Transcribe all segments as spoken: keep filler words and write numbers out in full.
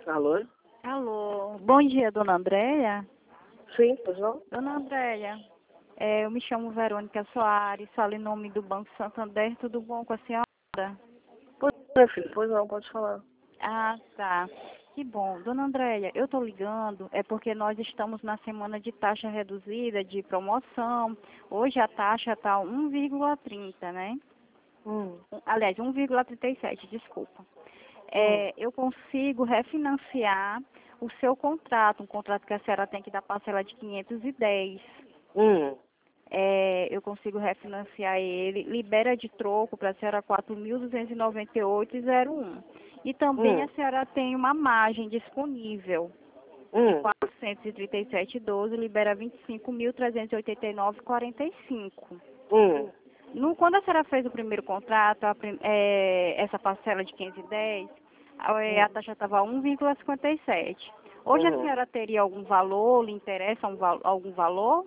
Alô? Alô, bom dia, dona Andréia. Sim, pois não? Dona Andréia, é, eu me chamo Verônica Soares, falo em nome do Banco Santander, tudo bom com a senhora? Pois não, filho, pois não, pode falar. Ah, tá. Que bom. Dona Andréia, eu estou ligando, é porque nós estamos na semana de taxa reduzida, de promoção. Hoje a taxa está um vírgula trinta, né? Hum, Um- Aliás, um vírgula trinta e sete, desculpa. hum, É, eu consigo refinanciar o seu contrato, um contrato que a senhora tem que dar parcela de quinhentos e dez. hum, É, eu consigo refinanciar ele, libera de troco para a senhora quatro mil duzentos e noventa e oito vírgula zero um. E também a hum, senhora tem uma margem disponível de hum, quatrocentos e trinta e sete vírgula doze, libera vinte e cinco mil trezentos e oitenta e nove vírgula quarenta e cinco. hum, No, quando a senhora fez o primeiro contrato, a prim- é, essa parcela de quinhentos e dez, a, é, a hum, taxa estava um vírgula cinquenta e sete. Hoje a uhum. senhora teria algum valor, lhe interessa um, val- algum valor?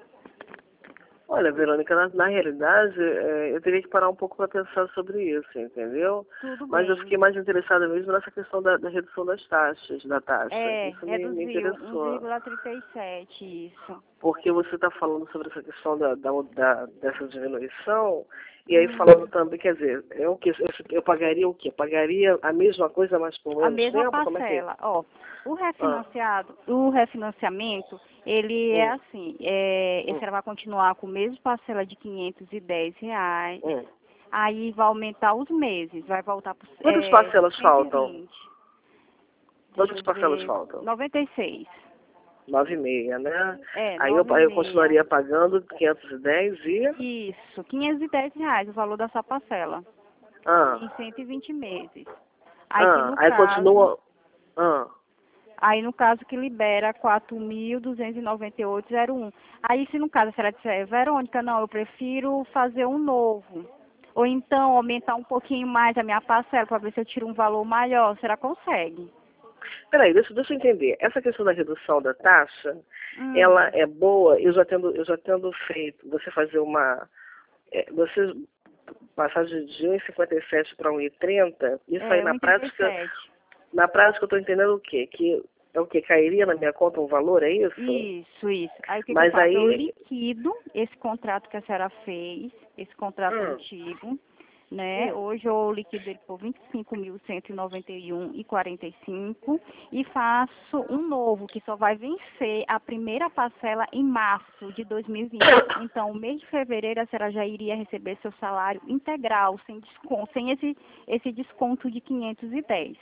Olha, Verônica, na, na realidade, é, eu teria que parar um pouco para pensar sobre isso, entendeu? Tudo Mas eu bem. fiquei mais interessada mesmo nessa questão da, da redução das taxas, da taxa. É, Isso me, me reduziu interessou. um vírgula trinta e sete, isso. Porque você está falando sobre essa questão da, da, da- dessa diminuição, e aí falando Hum, também, quer dizer, é o que, eu, eu pagaria o quê? Pagaria a mesma coisa, mas por a menos mesma tempo? Como é que é? parcela. Ó, o Ah, refinanciado, o refinanciamento, ele é hum, assim, é, esse hum, ela vai continuar com a mesma parcela de quinhentos e dez reais. hum. Aí vai aumentar os meses, vai voltar para Quantas é, parcelas cento e faltam? vinte. Deixa Quantas eu parcelas ver, faltam? noventa e seis. Nove e meia, né? É, Aí eu, nove e aí eu meia. continuaria pagando quinhentos e dez e... Isso, quinhentos e dez reais o valor da sua parcela, Ah, em cento e vinte meses. Aí que ah, no aí caso, continua... Ah, aí no caso que libera quatro mil duzentos e noventa e oito vírgula zero um. Aí se no caso a senhora disser, Verônica, não, eu prefiro fazer um novo. Ou então aumentar um pouquinho mais a minha parcela para ver se eu tiro um valor maior, a senhora consegue. peraí, deixa, deixa eu entender. Essa questão da redução da taxa, ela Hum. é boa, eu já tendo, eu já tendo feito, você fazer uma... é, você passar de de um e cinquenta e sete para um e trinta, isso aí É, na um e trinta e prática, sete. na prática eu estou entendendo o quê? Que é o que cairia na minha conta um valor, é isso? Isso, isso. Aí o que, que eu Mas faço? Eu aí... liquido esse contrato que a senhora fez, esse contrato Hum, antigo, né? hum. Hoje eu liquido ele por vinte e cinco mil cento e noventa e um vírgula quarenta e cinco e faço um novo, que só vai vencer a primeira parcela em março de dois mil e vinte. Então, o mês de fevereiro a senhora já iria receber seu salário integral, sem desconto, sem esse, esse desconto de quinhentos e dez.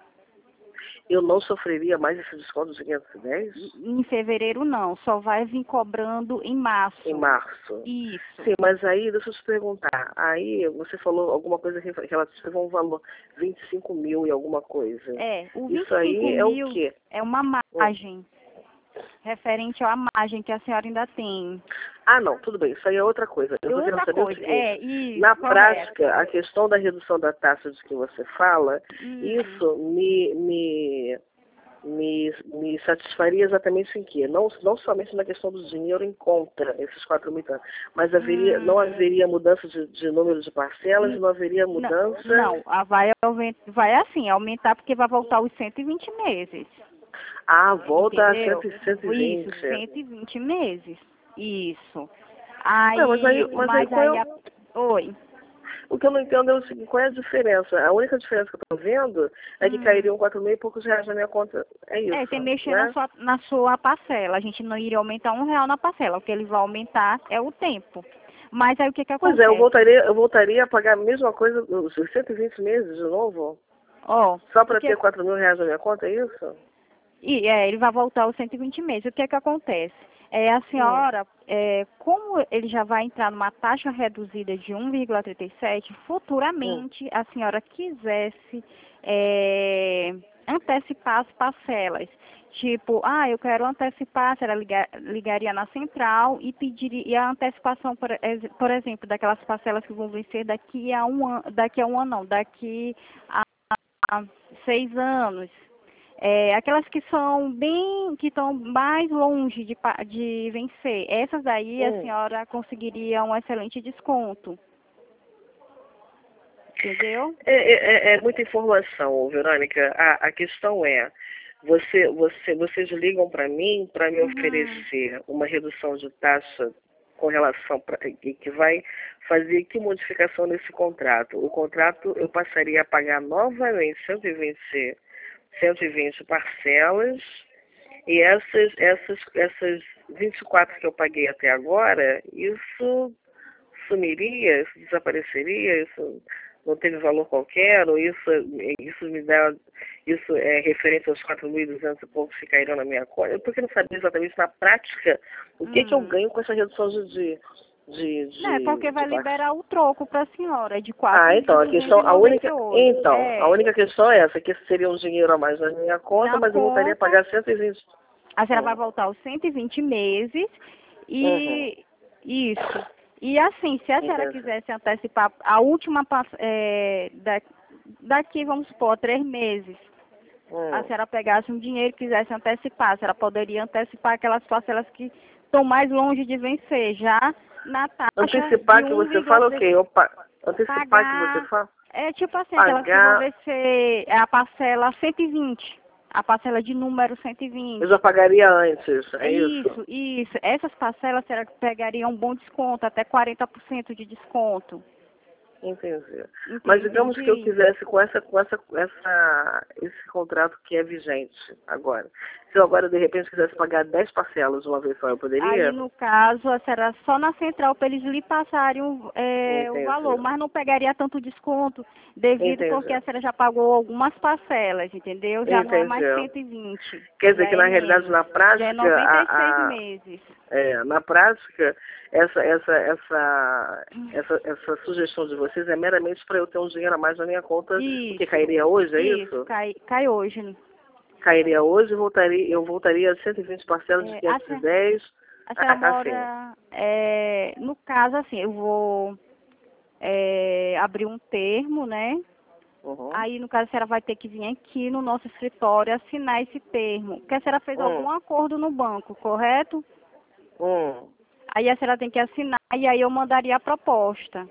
Eu não sofreria mais esse desconto de quinhentos e dez Em fevereiro não, só vai vir cobrando em em março. março? Isso. Sim, mas aí, deixa eu te perguntar. Aí você falou alguma coisa que relativa a um valor vinte e cinco mil e alguma coisa. É, o vinte Isso e cinco aí é o mil quê? é uma Hum. margem, referente à margem que a senhora ainda tem. Ah, não, tudo bem. Isso aí é outra coisa. Eu E estou querendo outra saber o coisa, seguinte. é, isso, Na prática, correto. a questão da redução da taxa de que você fala, Hum, isso me, me, me, me satisfaria exatamente em quê? Não, não somente na questão do dinheiro em conta, esses quatro mil e tanto, mas haveria, não hum, haveria mudança de, de número de parcelas, n- não haveria não, mudança. não, a vai, aument- vai assim, aumentar porque vai voltar os cento e vinte meses, Ah, volta a entendeu? cem, cento e Isso, vinte. cento e vinte meses, isso. Ué, mas aí, Aí, mas aí mas qual é aí, o... a, oi, O que eu não entendo é o seguinte, qual é a diferença? A única diferença que eu estou vendo é que hum. cairiam quatro mil e poucos reais na minha conta. É É, você isso, mexer na né? sua, na sua parcela. A gente não iria aumentar um real na parcela. O que ele vai aumentar é o tempo. Mas aí o que que Pois é, eu acontece? voltaria, eu voltaria a pagar a mesma coisa os cento e vinte meses de novo? Ó, Só o para que ter quatro mil reais na minha conta, é isso? e é, ele vai voltar aos cento e vinte meses. O que que acontece? É, a Hum, senhora, é, como ele já vai entrar numa taxa reduzida de um vírgula trinta e sete, hum, futuramente a senhora quisesse é, antecipar as parcelas. Tipo, ah, eu quero antecipar, a senhora liga- ligaria na central e pediria a antecipação, por, ex- por exemplo, daquelas parcelas que vão vencer daqui a um ano, daqui a um ano não, daqui a a seis anos. É, aquelas que são bem, que estão mais longe de, pa- de vencer, essas aí a hum. senhora conseguiria um excelente desconto. entendeu? É, é, é muita informação, Verônica. A, a questão é, você, você, vocês ligam para mim para me Uhum. oferecer uma redução de taxa com relação pra, e que vai fazer que modificação nesse contrato? O contrato eu passaria a pagar novamente cento e vinte, cento e vinte parcelas e essas, essas, essas vinte e quatro que eu paguei até agora, isso sumiria, isso desapareceria, isso não teve valor qualquer, ou isso, isso me dá, isso é referente aos quatro mil e duzentos e poucos que caíram na minha conta. Eu porque não sabia exatamente na prática o que, Hum. que eu ganho com essa redução de... de, de, de Não, é porque vai de liberar o troco para a senhora, de ah, então, a questão, a única, então, é. a única questão é essa, que seria um dinheiro a mais na minha conta, Na mas eu voltaria a conta, pagar cento e vinte. a senhora Hum. vai voltar aos cento e vinte meses Uhum. e isso. E assim, se a senhora Entendi. quisesse antecipar a última, pass- é, da, daqui, vamos supor, três meses, Hum. a senhora pegasse um dinheiro e quisesse antecipar, a senhora poderia antecipar aquelas parcelas que estão mais longe de vencer, já na taxa Antecipar de que um você vírgula fala o três. quê? Eu pa... Antecipar que você Pagar, fala? é tipo assim, aquelas que vão Pagar, vencer é a parcela cento e vinte, a parcela de número cento e vinte. eu já pagaria antes, É é isso? isso, isso. Essas parcelas será que pegariam um bom desconto, até quarenta por cento de desconto. Entendi. Ent- Mas digamos que eu Entendi. quisesse com essa, com essa, com essa, esse contrato que é vigente agora. Se eu agora de repente quisesse pagar dez parcelas de uma vez só, eu poderia? Aí, no caso, será só na central para eles lhe passarem o, é, o Entendi. valor, mas não pegaria tanto desconto, devido porque a Entendi. senhora já pagou algumas parcelas, entendeu? Já não é mais Entendi. cento e vinte. Quer dizer Já que é na realidade, menos. na Já é prática, noventa e seis a, a, meses. é, na prática, essa, essa, essa, essa, essa sugestão de vocês é meramente para eu ter um dinheiro a mais na minha conta, Isso. que cairia hoje, é isso? Isso, cai, cai hoje. Cairia hoje, voltaria, eu voltaria a cento e vinte parcelas de É, a, quinhentos e se- dez, a senhora assim. mora, é, no caso, assim, eu vou é, abrir um termo, né? Uhum. Aí, no caso, a senhora vai ter que vir aqui no nosso escritório assinar esse termo. Porque a senhora fez Hum. algum acordo no banco, correto? Hum. Aí a senhora tem que assinar e aí eu mandaria a proposta.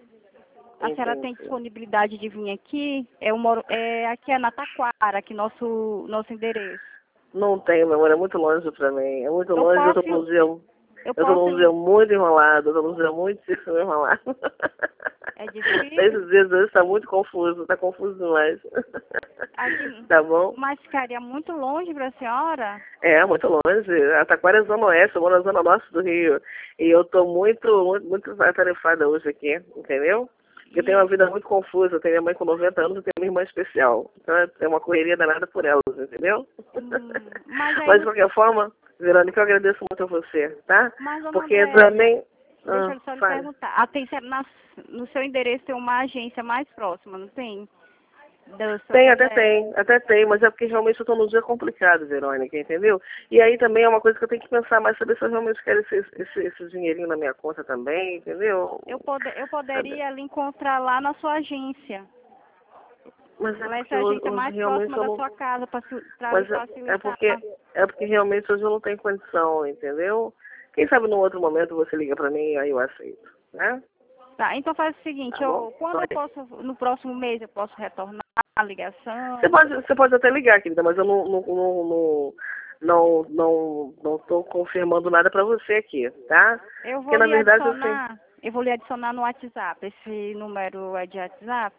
A senhora tem Entendi. disponibilidade de vir aqui? Eu moro, é, aqui é na Taquara, aqui nosso, nosso endereço. Não tem, meu amor, é muito longe pra mim. É muito Eu longe, eu tô posso, num dia, eu eu tô num posso, dia muito enrolado, eu tô num dia muitíssimo enrolado. é difícil? Esses dias hoje tá muito confuso, tá confuso demais. Aqui, Tá bom? mas ficaria muito longe para a senhora? É, muito longe. A Taquara é zona oeste, eu moro na zona norte do Rio. E eu tô muito, muito, muito atarefada hoje aqui, entendeu? Porque eu tenho uma vida muito confusa, eu tenho minha mãe com noventa anos e tenho minha irmã especial. Então é uma correria danada por elas, entendeu? Hum, mas aí, Mas de qualquer forma, Verônica, eu agradeço muito a você, tá? mas dona Porque Andréia, também... deixa Ah, eu só lhe fale. perguntar. Ah, tem, na, no seu endereço tem uma agência mais próxima, não tem? Do seu Tem, até José? tem, até tem, mas é porque realmente eu estou num dia complicado, Verônica, entendeu? E aí também é uma coisa que eu tenho que pensar mais, saber se eu realmente quero esse, esse, esse dinheirinho na minha conta também, entendeu? Eu, pode, eu Sabe? poderia lhe encontrar lá na sua agência. Mas é Ela é porque essa hoje, agência hoje mais realmente próxima eu da não... sua casa, para lhe Mas é, é facilitar. porque é porque realmente hoje eu não tenho condição, entendeu? Quem sabe num outro momento você liga pra mim e aí eu aceito, né? Tá, então faz o seguinte, Tá bom? eu, quando eu posso, no próximo mês eu posso retornar a ligação? Você pode, você pode até ligar, querida, mas eu não não não não não, não, não tô confirmando nada pra você aqui, tá? Eu vou Porque na lhe verdade assim, adicionar, eu vou lhe adicionar no WhatsApp. Esse número é de WhatsApp?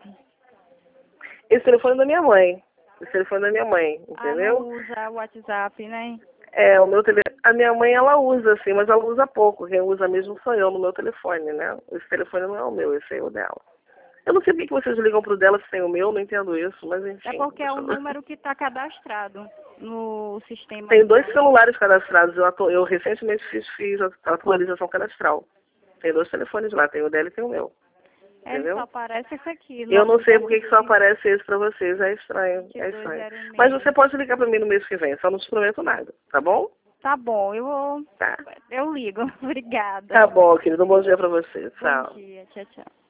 esse telefone é da minha mãe. Esse telefone é da minha mãe, Ah, não entendeu? usa o WhatsApp, né? É, o meu tele... A minha mãe, ela usa, assim, mas ela usa pouco. Quem usa mesmo sou eu no meu telefone, né? Esse telefone não é o meu, esse é o dela. Eu não sei por que vocês ligam pro dela se tem o meu, não entendo isso, mas enfim. É porque é o deixa eu- número que está cadastrado no sistema. Tem dois celulares cadastrados. Eu, atu... eu recentemente fiz, fiz a atualização cadastral. Tem dois telefones lá, tem o dela e tem o meu. É, ele Entendeu? só aparece esse aqui. Eu não sei por que que só aparece esse pra vocês, é estranho, é estranho. Mas você pode ligar pra mim no mês que vem, só não te prometo nada, tá bom? Tá bom, eu vou. Tá. Eu ligo. Obrigada. Tá bom, querido. Um bom dia pra você. Tchau. Bom dia. Tchau, tchau.